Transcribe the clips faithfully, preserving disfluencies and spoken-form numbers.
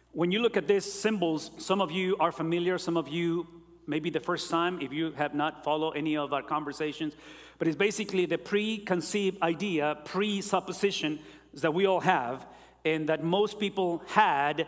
When you look at these symbols, some of you are familiar, some of you maybe the first time if you have not followed any of our conversations, but it's basically the preconceived idea, presupposition that we all have and that most people had,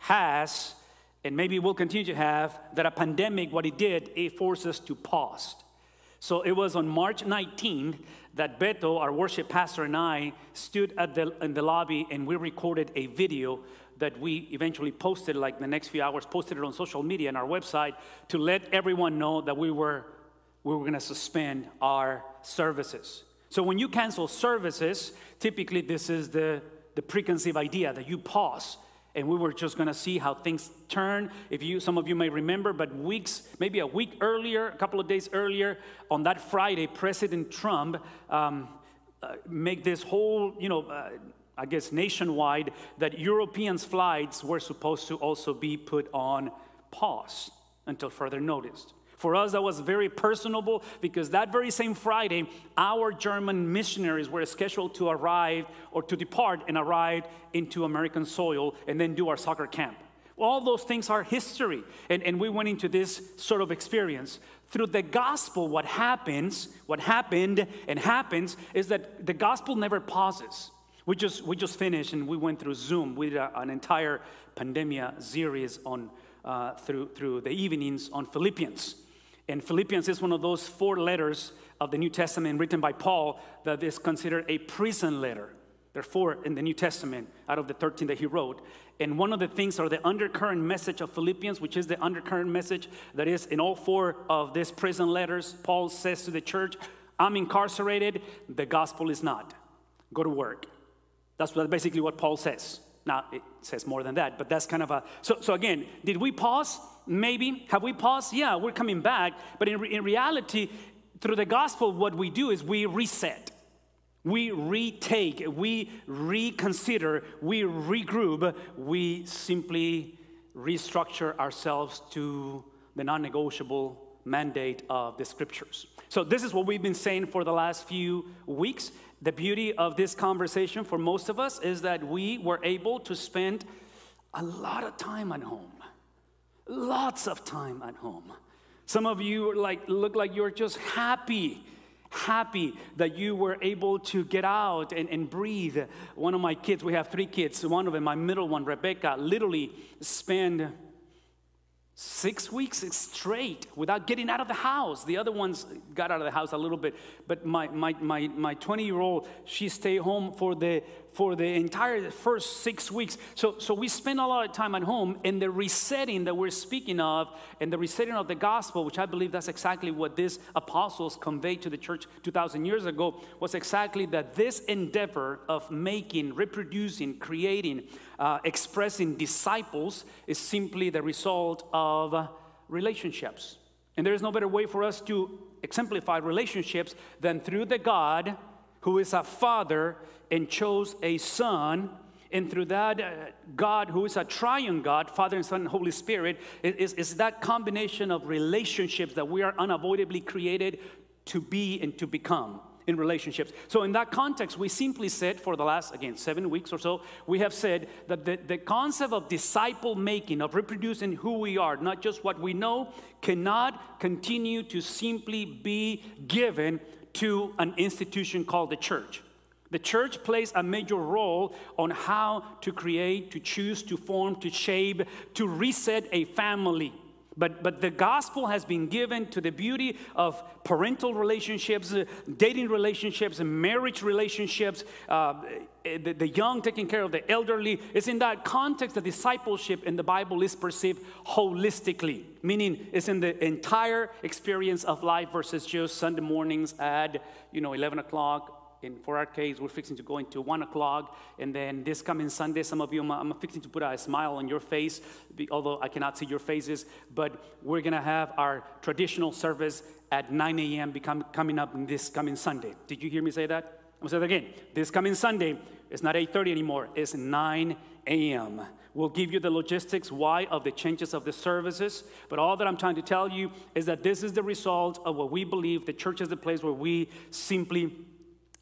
has, and maybe will continue to have, that a pandemic, what it did, it forced us to pause. So it was on March nineteenth that Beto, our worship pastor, and I stood at the, in the lobby and we recorded a video that we eventually posted, like the next few hours, posted it on social media and our website to let everyone know that we were, we were going to suspend our services. So when you cancel services, typically this is the, the preconceived idea that you pause. And we were just going to see how things turn. If you, some of you may remember, but weeks, maybe a week earlier, a couple of days earlier, on that Friday, President Trump um, uh, make this whole, you know, uh, I guess nationwide, that Europeans' flights were supposed to also be put on pause until further notice. For us, that was very personable because that very same Friday, our German missionaries were scheduled to arrive or to depart and arrive into American soil and then do our soccer camp. All those things are history. And, and we went into this sort of experience. Through the gospel, what happens, what happened and happens is that the gospel never pauses. We just, we just finished and we went through Zoom. We did a, an entire pandemia series on, uh, through, through the evenings on Philippians. And Philippians is one of those four letters of the New Testament written by Paul that is considered a prison letter. There are four in the New Testament out of the thirteen that he wrote. And one of the things, or the undercurrent message of Philippians, which is the undercurrent message that is in all four of these prison letters, Paul says to the church, I'm incarcerated, the gospel is not. Go to work. That's basically what Paul says. Now, it says more than that, but that's kind of a... So, so again, did we pause? Maybe. Have we paused? Yeah, we're coming back. But in, in reality, through the gospel, what we do is we reset. We retake. We reconsider. We regroup. We simply restructure ourselves to the non-negotiable mandate of the scriptures. So this is what we've been saying for the last few weeks. The beauty of this conversation for most of us is that we were able to spend a lot of time at home. Lots of time at home. Some of you like look like you're just happy, happy that you were able to get out and, and breathe. One of my kids, we have three kids. One of them, my middle one, Rebecca, literally spent six weeks straight without getting out of the house. The other ones got out of the house a little bit, but my my my my twenty-year-old, she stayed home for the for the entire first six weeks. So so we spent a lot of time at home, and the resetting that we're speaking of, and the resetting of the gospel, which I believe that's exactly what these apostles conveyed to the church two thousand years ago, was exactly that this endeavor of making, reproducing, creating, uh, expressing disciples is simply the result of uh, relationships. And there is no better way for us to exemplify relationships than through the God who is a father and chose a son, and through that uh, God who is a triune God, Father and Son and Holy Spirit, is, is that combination of relationships that we are unavoidably created to be and to become in relationships. So in that context, we simply said for the last, again, seven weeks or so, we have said that the, the concept of disciple making, of reproducing who we are, not just what we know, cannot continue to simply be given to an institution called the church. The church plays a major role on how to create, to choose, to form, to shape, to reset a family. But, but the gospel has been given to the beauty of parental relationships, uh, dating relationships, and marriage relationships, uh, the, the young taking care of the elderly. It's in that context that discipleship in the Bible is perceived holistically, meaning it's in the entire experience of life versus just Sunday mornings at, you know, eleven o'clock. And for our case, we're fixing to go into one o'clock. And then this coming Sunday, some of you, I'm, I'm fixing to put a smile on your face, although I cannot see your faces. But we're going to have our traditional service at nine a.m. Become, coming up this coming Sunday. Did you hear me say that? I'm going to say that again. This coming Sunday, it's not eight thirty anymore. It's nine a.m. We'll give you the logistics, why, of the changes of the services. But all that I'm trying to tell you is that this is the result of what we believe. The church is the place where we simply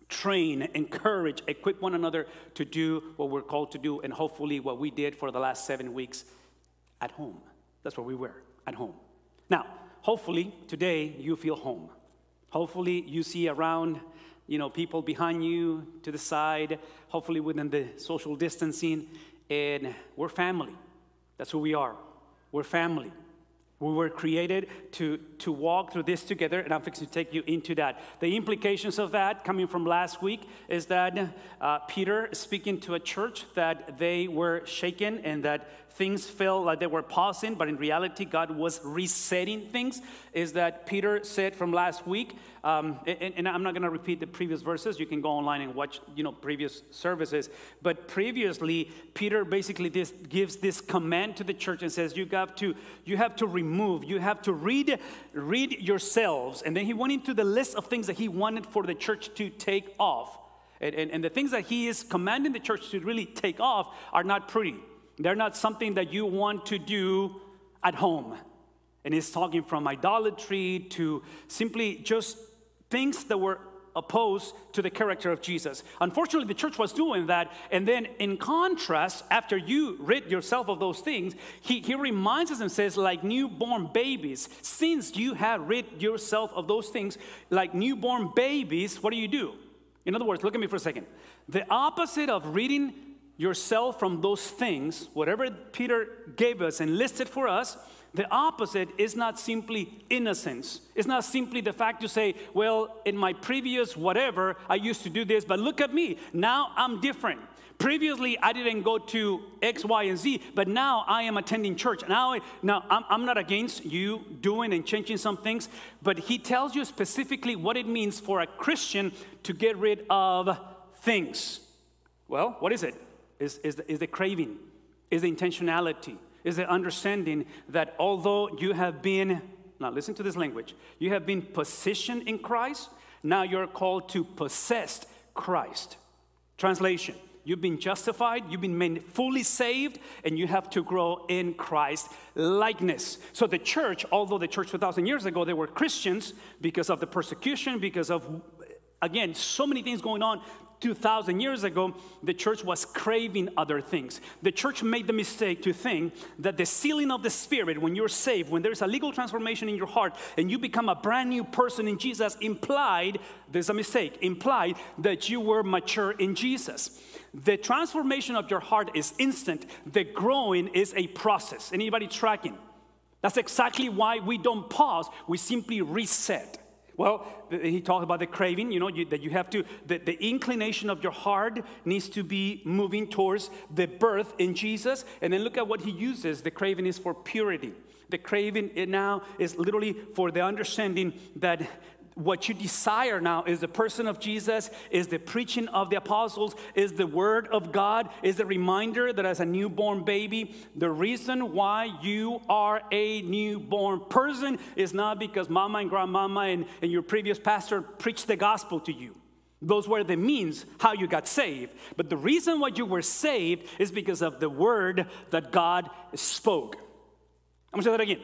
train, encourage, equip one another to do what we're called to do, and hopefully what we did for the last seven weeks at home. That's where we were, at home. Now, hopefully today you feel home. Hopefully you see around, you know, people behind you, to the side, hopefully within the social distancing, and we're family. That's who we are. We're family. We were created to, to walk through this together, and I'm fixing to take you into that. The implications of that, coming from last week, is that uh, Peter speaking to a church that they were shaken and that things felt like they were pausing, but in reality, God was resetting things, is that Peter said from last week, um, and, and I'm not going to repeat the previous verses. You can go online and watch, you know, previous services. But previously, Peter basically this, gives this command to the church and says, you have to, you have to remove, you have to read, read yourselves. And then he went into the list of things that he wanted for the church to take off. And, and, and the things that he is commanding the church to really take off are not pretty. They're not something that you want to do at home. And he's talking from idolatry to simply just things that were opposed to the character of Jesus. Unfortunately, the church was doing that. And then in contrast, after you rid yourself of those things, he, he reminds us and says, like newborn babies, since you have rid yourself of those things, like newborn babies, what do you do? In other words, look at me for a second. The opposite of ridding yourself from those things, whatever Peter gave us and listed for us, the opposite is not simply innocence. It's not simply the fact to say, well, in my previous whatever, I used to do this, but look at me. Now I'm different. Previously, I didn't go to X, Y, and Z, but now I am attending church. Now, I, now I'm, I'm not against you doing and changing some things, but he tells you specifically what it means for a Christian to get rid of things. Well, what is it? Is, is, the, is the craving, is the intentionality, is the understanding that although you have been, now listen to this language, you have been positioned in Christ, now you're called to possess Christ. Translation, you've been justified, you've been made fully saved, and you have to grow in Christ likeness. So the church, although the church two thousand years ago, they were Christians because of the persecution, because of, again, so many things going on. two thousand years ago, the church was craving other things. The church made the mistake to think that the sealing of the Spirit, when you're saved, when there's a legal transformation in your heart, and you become a brand new person in Jesus, implied, there's a mistake, implied that you were mature in Jesus. The transformation of your heart is instant. The growing is a process. Anybody tracking? That's exactly why we don't pause. We simply reset. Well, he talked about the craving, you know, you, that you have to, the, the inclination of your heart needs to be moving towards the birth in Jesus. And then look at what he uses. The craving is for purity. The craving now is literally for the understanding that what you desire now is the person of Jesus, is the preaching of the apostles, is the word of God, is the reminder that as a newborn baby, the reason why you are a newborn person is not because mama and grandmama and, and your previous pastor preached the gospel to you. Those were the means how you got saved. But the reason why you were saved is because of the word that God spoke. I'm going to say that again.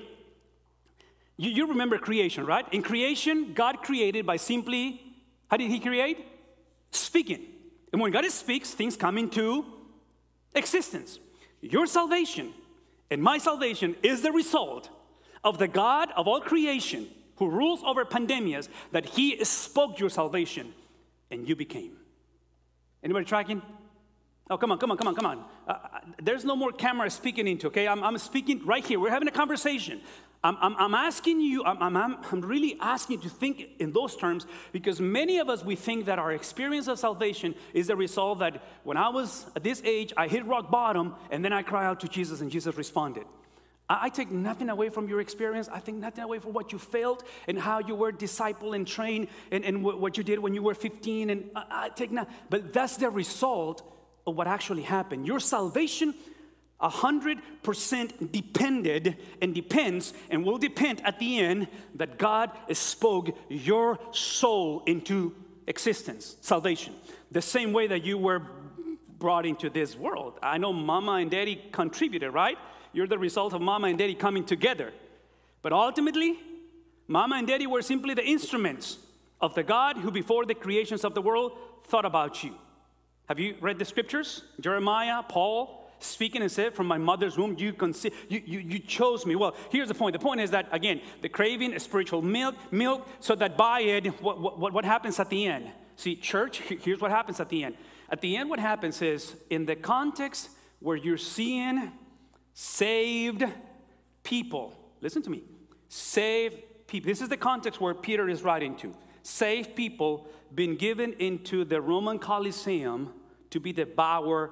You, you remember creation, right? In creation, God created by simply, how did he create? Speaking. And when God speaks, things come into existence. Your salvation and my salvation is the result of the God of all creation who rules over pandemias, that he spoke your salvation and you became. Anybody tracking? Oh, come on, come on, come on, come on. Uh, there's no more camera speaking into, okay? I'm, I'm speaking right here. We're having a conversation. I'm, I'm, I'm asking you, I'm, I'm, I'm really asking you to think in those terms, because many of us, we think that our experience of salvation is the result that when I was at this age, I hit rock bottom, and then I cry out to Jesus, and Jesus responded. I, I take nothing away from your experience. I take nothing away from what you felt and how you were discipled and trained, and, and what, what you did when you were fifteen, and I, I take nothing. But that's the result of what actually happened. Your salvation one hundred percent depended and depends and will depend at the end that God spoke your soul into existence, salvation. The same way that you were brought into this world. I know mama and daddy contributed, right? You're the result of mama and daddy coming together. But ultimately, mama and daddy were simply the instruments of the God who before the creations of the world thought about you. Have you read the scriptures? Jeremiah, Paul, speaking and said, from my mother's womb, you, conce- you, you, you chose me. Well, here's the point. The point is that, again, the craving is spiritual milk, milk, so that by it, what, what, what happens at the end? See, church, here's what happens at the end. At the end, what happens is, in the context where you're seeing saved people, listen to me, saved people. This is the context where Peter is writing to. Saved people been given into the Roman Colosseum to be devoured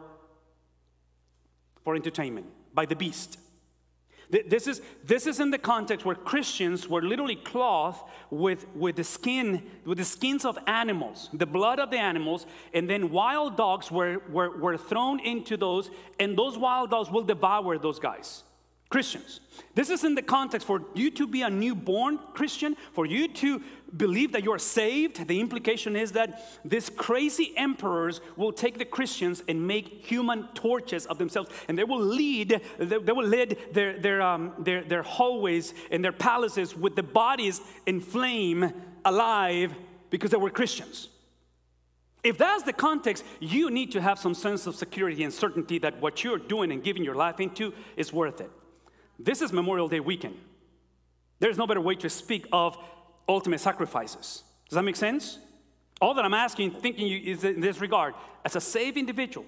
for entertainment by the beast. This is, this is in the context where Christians were literally clothed with, with the skin, with the skins of animals, the blood of the animals, and then wild dogs were, were, were thrown into those, and those wild dogs will devour those guys. Christians. This is in the context for you to be a newborn Christian, for you to believe that you're saved. The implication is that these crazy emperors will take the Christians and make human torches of themselves, and they will lead, they, they will lead their, their, um, their, their hallways and their palaces with the bodies in flame, alive, because they were Christians. If that's the context, you need to have some sense of security and certainty that what you're doing and giving your life into is worth it. This is Memorial Day weekend. There's no better way to speak of ultimate sacrifices. Does that make sense? All that I'm asking, thinking you is in this regard. As a saved individual,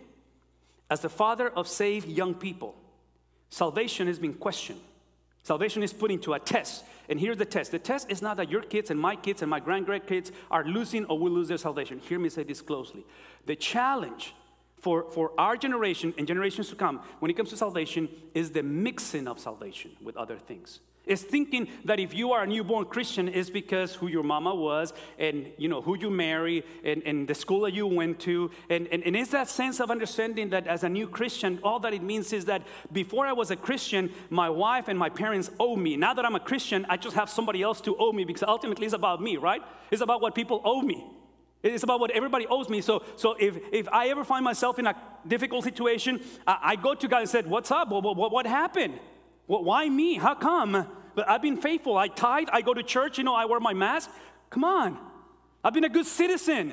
as the father of saved young people, salvation is being questioned. Salvation is put into a test. And here's the test. The test is not that your kids and my kids and my grand-grandkids are losing or will lose their salvation. Hear me say this closely. The challenge For, for our generation and generations to come, when it comes to salvation, is the mixing of salvation with other things. It's thinking that if you are a newborn Christian, it's because who your mama was, and you know who you marry, and, and the school that you went to, and, and, and it's that sense of understanding that as a new Christian, all that it means is that before I was a Christian, my wife and my parents owe me. Now that I'm a Christian, I just have somebody else to owe me, because ultimately it's about me, right? It's about what people owe me. It's about what everybody owes me. So, so if, if I ever find myself in a difficult situation, I, I go to God and said, what's up? What, what, what happened? What, why me? How come? But I've been faithful. I tithe. I go to church. You know, I wear my mask. Come on. I've been a good citizen.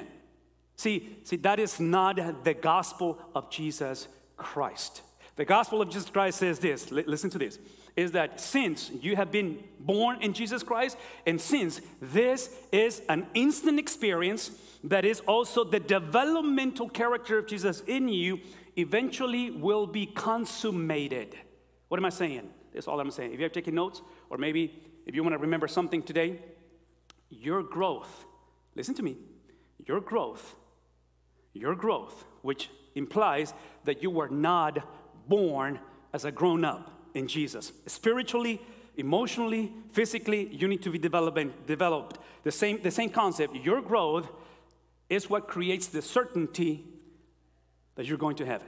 See, see, that is not the gospel of Jesus Christ. The gospel of Jesus Christ says this. L- listen to this. Is that since you have been born in Jesus Christ, and since this is an instant experience that is also the developmental character of Jesus in you, eventually will be consummated. What am I saying? That's all I'm saying. If you have taken notes, or maybe if you want to remember something today, your growth, listen to me, your growth, your growth, which implies that you were not born as a grown-up in Jesus. Spiritually, emotionally, physically, you need to be developed. developed. The same, the same concept. Your growth is what creates the certainty that you're going to heaven.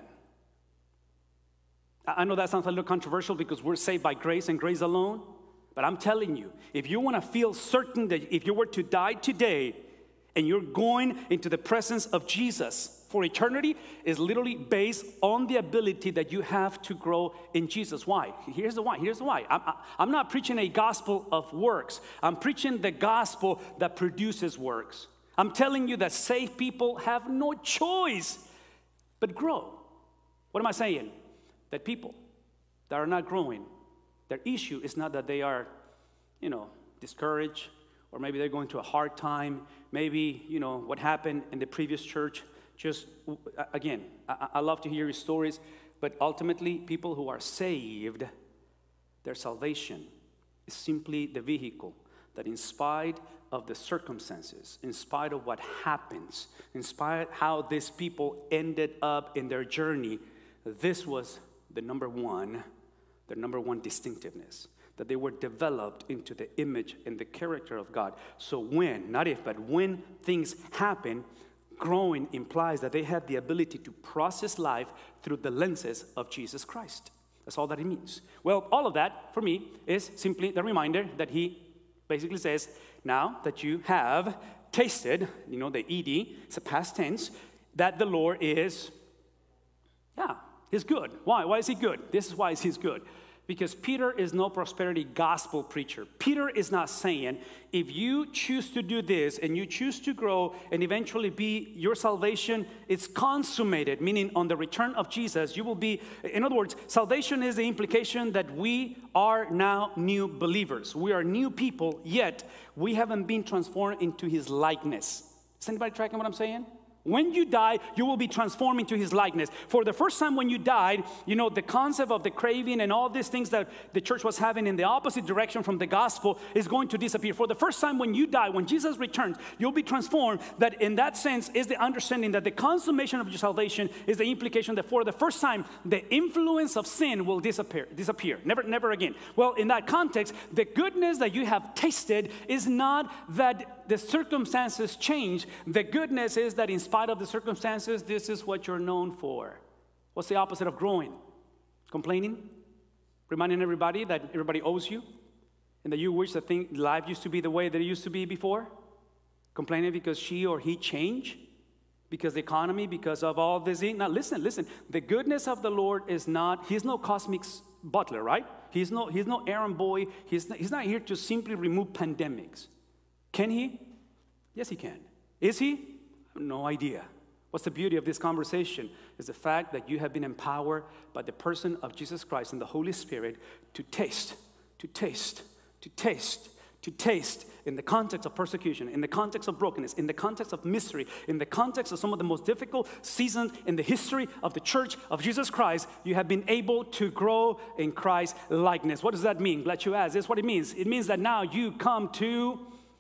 I know that sounds a little controversial because we're saved by grace and grace alone, but I'm telling you, if you want to feel certain that if you were to die today and you're going into the presence of Jesus for eternity, is literally based on the ability that you have to grow in Jesus. Why? Here's the why. Here's the why. I'm, I'm not preaching a gospel of works. I'm preaching the gospel that produces works. I'm telling you that saved people have no choice but grow. What am I saying? That people that are not growing, their issue is not that they are, you know, discouraged, or maybe they're going through a hard time. Maybe, you know, what happened in the previous church. Just, again, I, I love to hear your stories, but ultimately, people who are saved, their salvation is simply the vehicle that in spite of the circumstances, in spite of what happens, in spite of how these people ended up in their journey, this was the number one, their number one distinctiveness, that they were developed into the image and the character of God. So when, not if, but when things happen, growing implies that they have the ability to process life through the lenses of Jesus Christ. That's all that it means. Well, all of that, for me, is simply the reminder that he basically says, now that you have tasted, you know, the ed, it's a past tense, that the Lord is, yeah, he's good. Why? Why is he good? This is why he's good. Because Peter is no prosperity gospel preacher. Peter is not saying, if you choose to do this and you choose to grow and eventually be, your salvation is consummated, meaning on the return of Jesus, you will be, in other words, salvation is the implication that we are now new believers. We are new people, yet we haven't been transformed into his likeness. Is anybody tracking what I'm saying? When you die, you will be transformed into his likeness. For the first time when you died, you know, the concept of the craving and all these things that the church was having in the opposite direction from the gospel is going to disappear. For the first time when you die, when Jesus returns, you'll be transformed. That in that sense is the understanding that the consummation of your salvation is the implication that for the first time, the influence of sin will disappear, disappear, never, never again. Well, in that context, the goodness that you have tasted is not that the circumstances change. The goodness is that in spite of the circumstances, this is what you're known for. What's the opposite of growing? Complaining? Reminding everybody that everybody owes you? And that you wish that thing, life used to be the way that it used to be before? Complaining because she or he changed? Because the economy, because of all this. Now listen, listen. The goodness of the Lord is not, he's no cosmic butler, right? He's no, he's no errand boy. He's not, he's not here to simply remove pandemics. Can he? Yes, he can. Is he? I have no idea. What's the beauty of this conversation is the fact that you have been empowered by the person of Jesus Christ and the Holy Spirit to taste, to taste, to taste, to taste in the context of persecution, in the context of brokenness, in the context of misery, in the context of some of the most difficult seasons in the history of the church of Jesus Christ. You have been able to grow in Christ's likeness. What does that mean? Glad you asked. This is what it means. It means that now you come to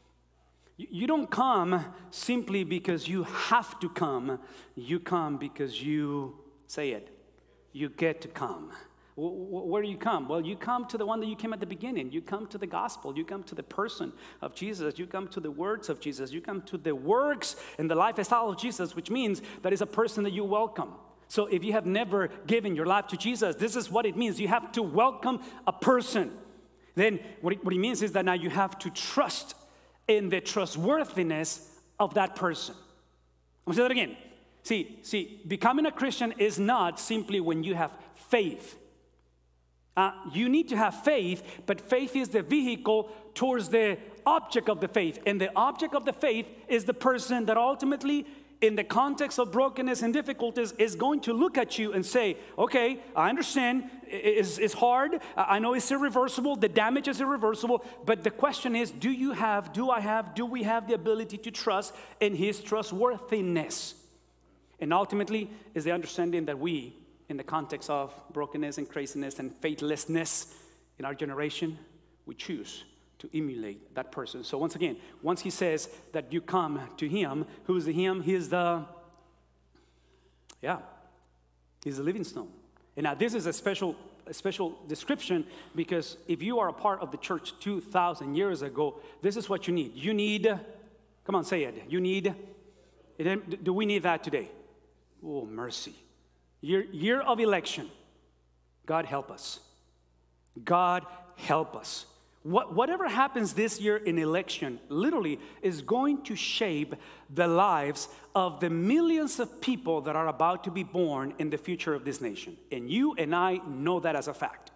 You don't come simply because you have to come. You come because you, say it, you get to come. Where do you come? Well, you come to the one that you came at the beginning. You come to the gospel. You come to the person of Jesus. You come to the words of Jesus. You come to the works and the lifestyle of Jesus, which means that is a person that you welcome. So if you have never given your life to Jesus, this is what it means. You have to welcome a person. Then what it, what it means is that now you have to trust in the trustworthiness of that person. I'm going to say that again. See, see, becoming a Christian is not simply when you have faith. Uh, you need to have faith, but faith is the vehicle towards the object of the faith. And the object of the faith is the person that ultimately, in the context of brokenness and difficulties, is going to look at you and say, okay, I understand, it's, it's hard, I know it's irreversible, the damage is irreversible, but the question is, do you have, do I have, do we have the ability to trust in his trustworthiness? And ultimately, is the understanding that we, in the context of brokenness and craziness and faithlessness in our generation, we choose to emulate that person. So once again, once he says that you come to him, who's the him? He is the, yeah, he's the living stone. And now this is a special, a special description, because if you are a part of the church two thousand years ago, this is what you need. You need, come on, say it. You need, do we need that today? Oh, mercy. Year, year of election. God help us. God help us. What, whatever happens this year in election literally is going to shape the lives of the millions of people that are about to be born in the future of this nation. And you and I know that as a fact.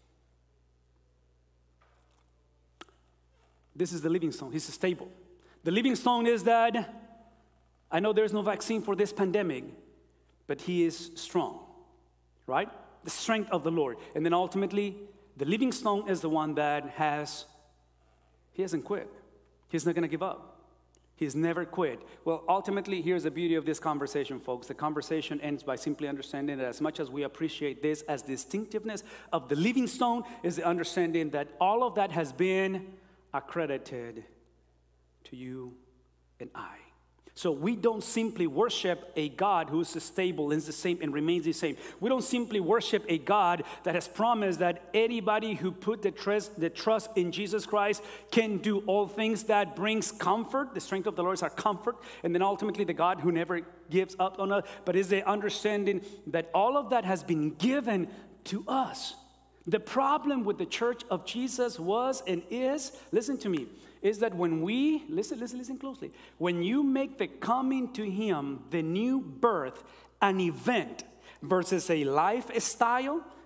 This is the living stone. He's stable. The living stone is that I know there's no vaccine for this pandemic, but he is strong, right? The strength of the Lord. And then ultimately, the living stone is the one that has, he hasn't quit. He's not going to give up. He's never quit. Well, ultimately, here's the beauty of this conversation, folks. The conversation ends by simply understanding that as much as we appreciate this as distinctiveness of the living stone, is the understanding that all of that has been accredited to you and I. So we don't simply worship a God who is stable and is the same and remains the same. We don't simply worship a God that has promised that anybody who put the trust, the trust in Jesus Christ can do all things. That brings comfort. The strength of the Lord is our comfort. And then ultimately the God who never gives up on us. But is the understanding that all of that has been given to us. The problem with the church of Jesus was and is, listen to me, is that when we, listen, listen, listen closely, when you make the coming to him, the new birth, an event versus a lifestyle,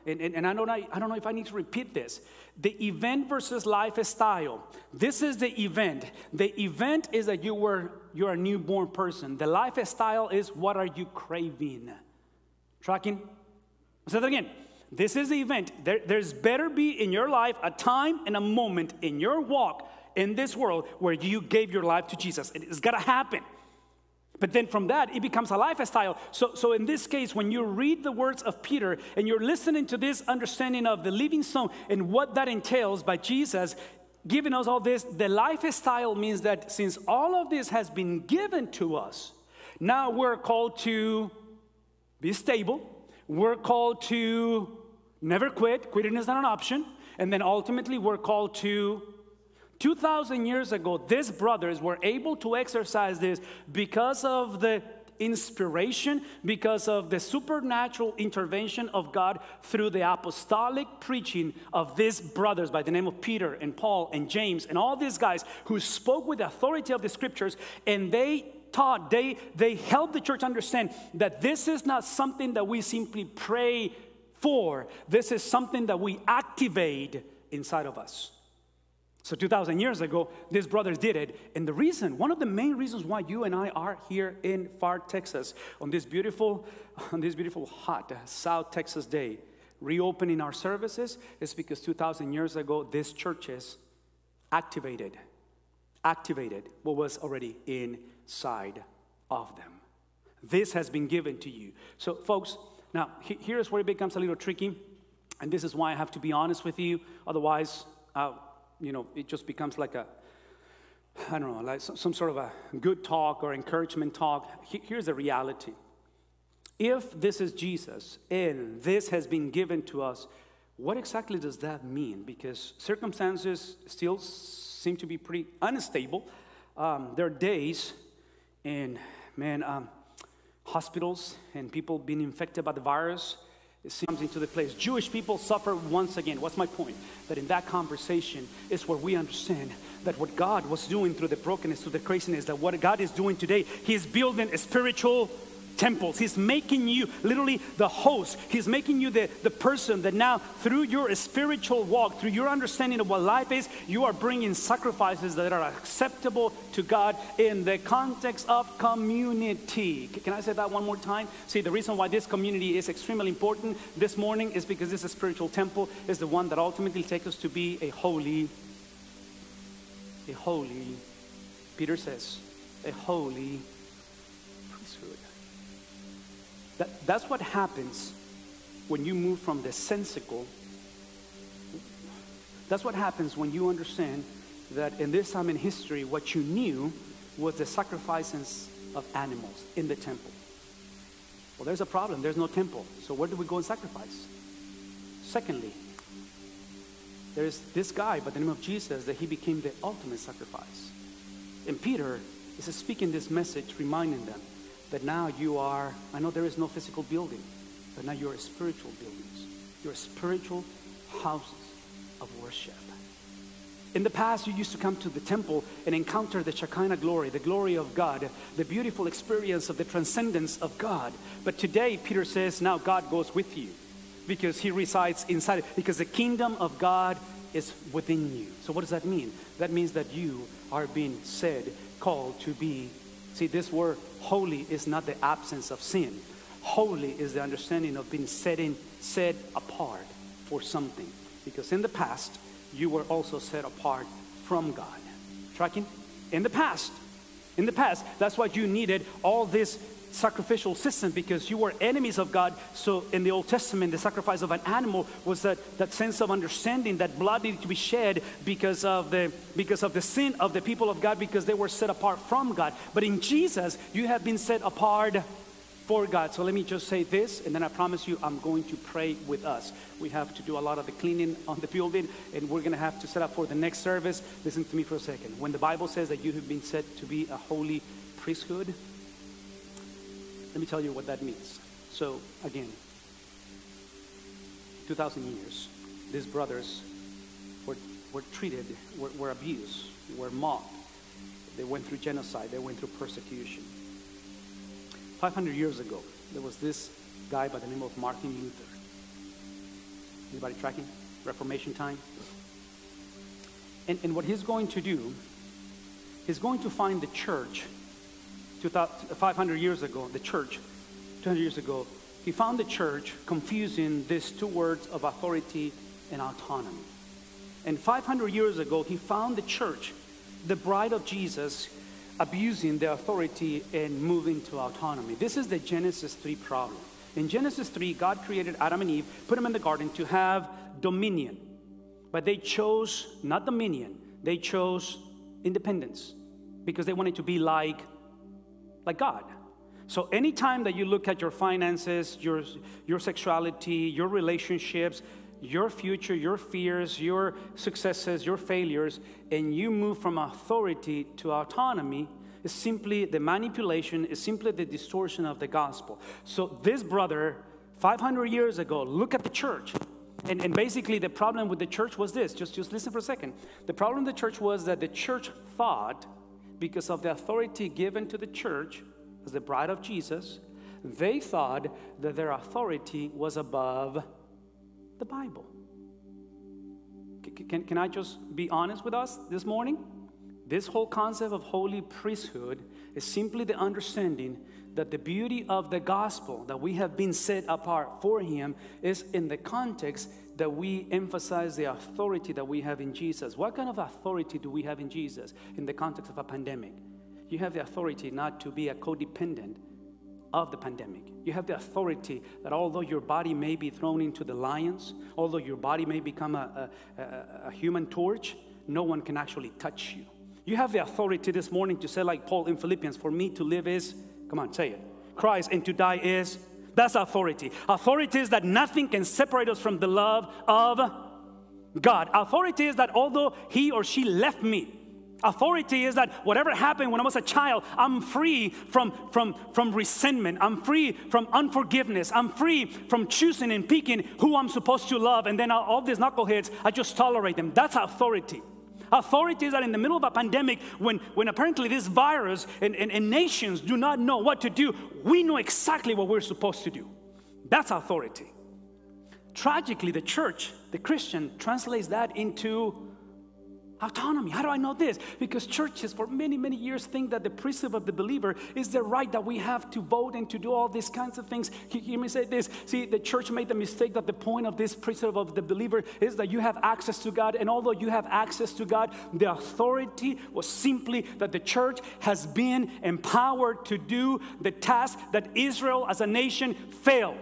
and, and, and I, don't know, I don't know if I need to repeat this, the event versus lifestyle. This is the event. The event is that you were, you're a newborn person. The lifestyle is what are you craving? Tracking? I'll say that again. This is the event. There, there's better be in your life a time and a moment in your walk in this world where you gave your life to Jesus. It's got to happen. But then from that, it becomes a lifestyle. So, so in this case, when you read the words of Peter and you're listening to this understanding of the living stone and what that entails by Jesus giving us all this, the lifestyle means that since all of this has been given to us, now we're called to be stable. We're called to never quit. Quitting is not an option. And then ultimately, we're called to two thousand years ago, these brothers were able to exercise this because of the inspiration, because of the supernatural intervention of God through the apostolic preaching of these brothers by the name of Peter and Paul and James and all these guys who spoke with the authority of the scriptures, and they taught, they, they helped the church understand that this is not something that we simply pray for. This is something that we activate inside of us. So two thousand years ago, these brothers did it. And the reason, one of the main reasons why you and I are here in Far Texas on this beautiful, on this beautiful hot South Texas day, reopening our services, is because two thousand years ago, these churches activated, activated what was already inside of them. This has been given to you. So folks, now he, here's where it becomes a little tricky. And this is why I have to be honest with you. Otherwise, uh, you know, it just becomes like a, I don't know, like some, some sort of a good talk or encouragement talk. Here's the reality. If this is Jesus and this has been given to us, what exactly does that mean? Because circumstances still seem to be pretty unstable. Um, there are days in, man, um, hospitals and people being infected by the virus. It comes into the place. Jewish people suffer once again. What's my point? That in that conversation is where we understand that what God was doing through the brokenness, through the craziness, that what God is doing today, He's building a spiritual temples. He's making you literally the host. He's making you the, the person that now through your spiritual walk, through your understanding of what life is, you are bringing sacrifices that are acceptable to God in the context of community. Can I say that one more time? See, the reason why this community is extremely important this morning is because this spiritual temple is the one that ultimately takes us to be a holy, a holy, Peter says, a holy priesthood. That, that's what happens when you move from the sensical. That's what happens when you understand that in this time in history, what you knew was the sacrifices of animals in the temple. Well, there's a problem. There's no temple. So where do we go and sacrifice? Secondly, there's this guy by the name of Jesus that he became the ultimate sacrifice. And Peter is speaking this message, reminding them that now you are, I know there is no physical building, but now you're spiritual buildings. You're spiritual houses of worship. In the past, you used to come to the temple and encounter the Shekinah glory, the glory of God, the beautiful experience of the transcendence of God. But today, Peter says, now God goes with you because He resides inside, because the kingdom of God is within you. So what does that mean? That means that you are being said, called to be. See, this word holy is not the absence of sin. Holy is the understanding of being set in, set apart for something. Because in the past, you were also set apart from God. Tracking? In the past. In the past, that's why you needed all this sacrificial system, because you were enemies of God. So in the Old Testament, the sacrifice of an animal was that, that sense of understanding that blood needed to be shed because of the because of the sin of the people of God, because they were set apart from God. But in Jesus, you have been set apart for God. So let me just say this, and then I promise you I'm going to pray with us. We have to do a lot of the cleaning on the building, and we're going to have to set up for the next service. Listen to me for a second. When the Bible says that you have been set to be a holy priesthood, let me tell you what that means. So again, two thousand years, these brothers were, were treated, were, were abused, were mocked. They went through genocide. They went through persecution. five hundred years ago, there was this guy by the name of Martin Luther. Anybody tracking? Reformation time. And, and what he's going to do, he's going to find the church five hundred years ago, the church two hundred years ago, he found the church confusing these two words of authority and autonomy. And five hundred years ago, he found the church, the bride of Jesus, abusing the authority and moving to autonomy. This is the Genesis three problem. In Genesis three, God created Adam and Eve, put them in the garden to have dominion. But they chose not dominion, they chose independence because they wanted to be like, like God. So anytime that you look at your finances, your, your sexuality, your relationships, your future, your fears, your successes, your failures, and you move from authority to autonomy, is simply the manipulation, is simply the distortion of the gospel. So this brother, five hundred years ago, look at the church. And, and basically the problem with the church was this. Just, just listen for a second. The problem with the church was that the church thought, because of the authority given to the church as the bride of Jesus, they thought that their authority was above the Bible. Can, can I just be honest with us this morning? This whole concept of holy priesthood is simply the understanding that the beauty of the gospel, that we have been set apart for Him, is in the context that we emphasize the authority that we have in Jesus. What kind of authority do we have in Jesus in the context of a pandemic? You have the authority not to be a codependent of the pandemic. You have the authority that although your body may be thrown into the lions, although your body may become a, a, a, a human torch, no one can actually touch you. You have the authority this morning to say like Paul in Philippians, for me to live is, come on, say it, Christ, and to die is, that's authority. Authority is that nothing can separate us from the love of God. Authority is that although he or she left me, authority is that whatever happened when I was a child, I'm free from, from, from resentment. I'm free from unforgiveness. I'm free from choosing and picking who I'm supposed to love. And then all these knuckleheads, I just tolerate them. That's authority. Authority is that in the middle of a pandemic, when, when apparently this virus and, and, and nations do not know what to do, we know exactly what we're supposed to do. That's authority. Tragically, the church, the Christian, translates that into autonomy. How do I know this? Because churches for many, many years think that the priesthood of the believer is the right that we have to vote and to do all these kinds of things. Hear me say this. See, the church made the mistake that the point of this priesthood of the believer is that you have access to God. And although you have access to God, the authority was simply that the church has been empowered to do the task that Israel as a nation failed.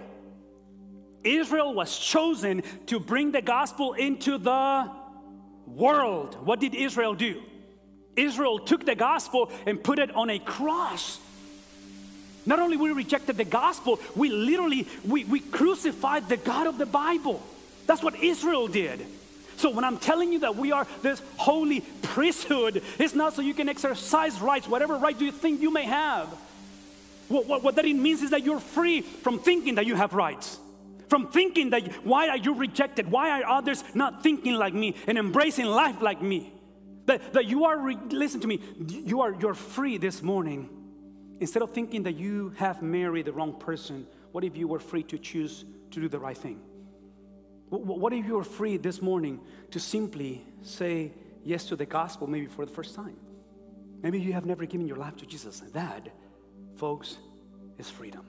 Israel was chosen to bring the gospel into the world. What did Israel do? Israel took the gospel and put it on a cross. Not only we rejected the gospel, we literally, we, we crucified the God of the Bible. That's what Israel did. So when I'm telling you that we are this holy priesthood, it's not so you can exercise rights, whatever right do you think you may have. What, what, what that it means is that you're free from thinking that you have rights. From thinking that, why are you rejected? Why are others not thinking like me and embracing life like me? That, that you are, re- listen to me, you are you're free this morning. Instead of thinking that you have married the wrong person, what if you were free to choose to do the right thing? What, what if you were free this morning to simply say yes to the gospel, maybe for the first time? Maybe you have never given your life to Jesus. That, folks, is freedom.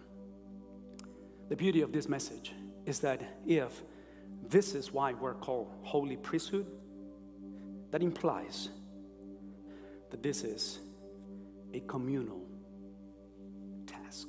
The beauty of this message is that if this is why we're called holy priesthood, that implies that this is a communal task.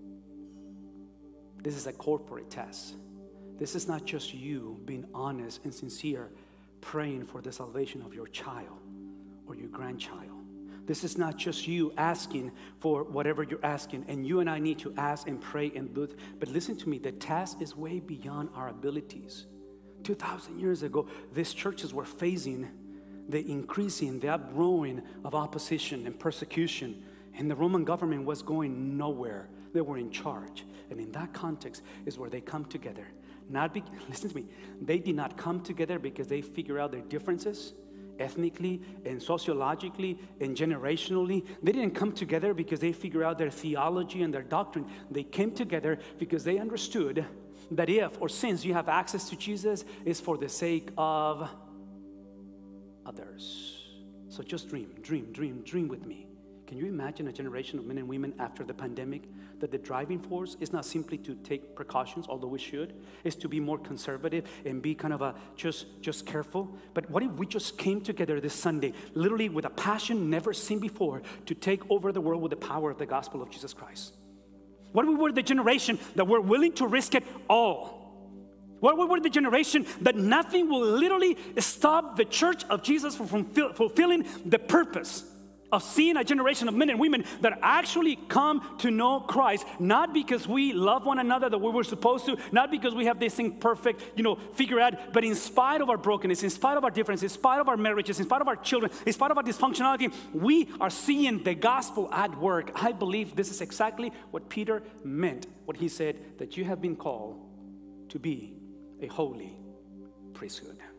This is a corporate task. This is not just you being honest and sincere, praying for the salvation of your child or your grandchild. This is not just you asking for whatever you're asking, and you and I need to ask and pray and do it. But listen to me, the task is way beyond our abilities. two thousand years ago, these churches were facing the increasing, the outgrowing of opposition and persecution, and the Roman government was going nowhere. They were in charge. And in that context is where they come together. Not be, listen to me, they did not come together because they figure out their differences ethnically and sociologically and generationally. They didn't come together because they figured out their theology and their doctrine. They came together because they understood that if or since you have access to Jesus, is for the sake of others. So just dream, dream, dream, dream with me. Can you imagine a generation of men and women after the pandemic that the driving force is not simply to take precautions, although we should, is to be more conservative and be kind of a just, just careful. But what if we just came together this Sunday, literally with a passion never seen before, to take over the world with the power of the gospel of Jesus Christ? What if we were the generation that were willing to risk it all? What if we were the generation that nothing will literally stop the church of Jesus from fulfilling the purpose of seeing a generation of men and women that actually come to know Christ, not because we love one another that we were supposed to, not because we have this thing perfect, you know, figure out, but in spite of our brokenness, in spite of our differences, in spite of our marriages, in spite of our children, in spite of our dysfunctionality, we are seeing the gospel at work. I believe this is exactly what Peter meant when he said that you have been called to be a holy priesthood.